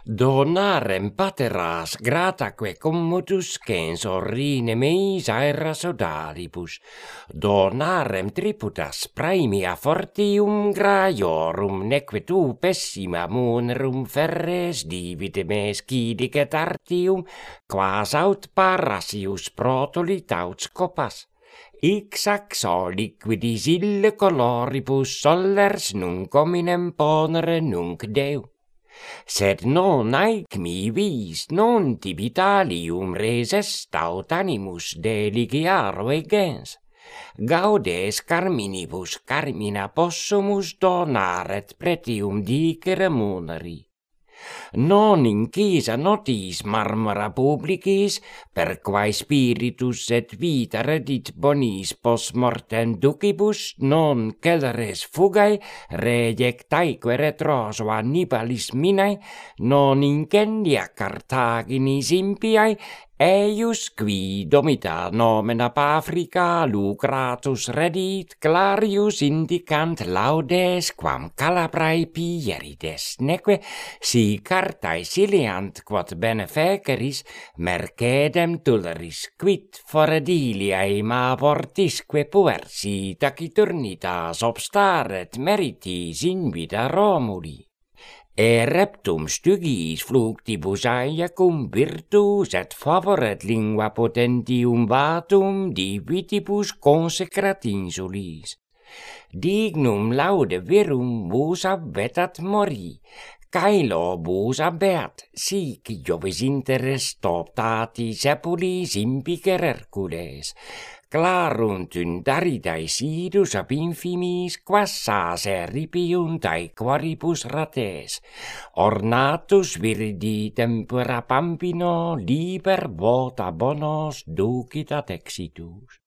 Donarem pateras grataque commodus gens orrine meis aera sodaribus, donarem triputas praemia fortium graiorum neque tu pessima munerum ferres divide mes cidicet artium, quas aut parasius protolitauts copas. Ixaxo liquidis ille coloribus solers nunc hominem ponere nunc Deu. Sed non haec mi vis non tibitalium res estaut animus deligiaroe gens. Gaudes carminibus carmina possumus donaret pretium dicere muneri. Non incisa notis marmora publicis, per quae spiritus et vita redit bonis post mortem ducibus, non celeres fugae, rejectaeque retroso Annibalis minae, non incendia Carthaginis impiae, eius qui domita nomina Paphrica lucratus redit clarius indicant laudes quam Calabrae pierides neque si cartae siliant quod bene feceris mercedem tuleris quid forediliae ma vortisque puersi taciturnitas obstaret meritis in vida Romuli. Reptum stugis fluctibus aeacum virtus et favoret lingua potentium vatum divitibus consecrat insulis. Dignum laude virum vos abvetat mori, caelo vos abeat, sic Jovis interes toptati sepulis impicer Hercules. Clarunt daridae sidus ab infimis, quassas eripiunt aequoribus rates, ornatus viridi tempora Pampino liber vota bonos ducitat exitus.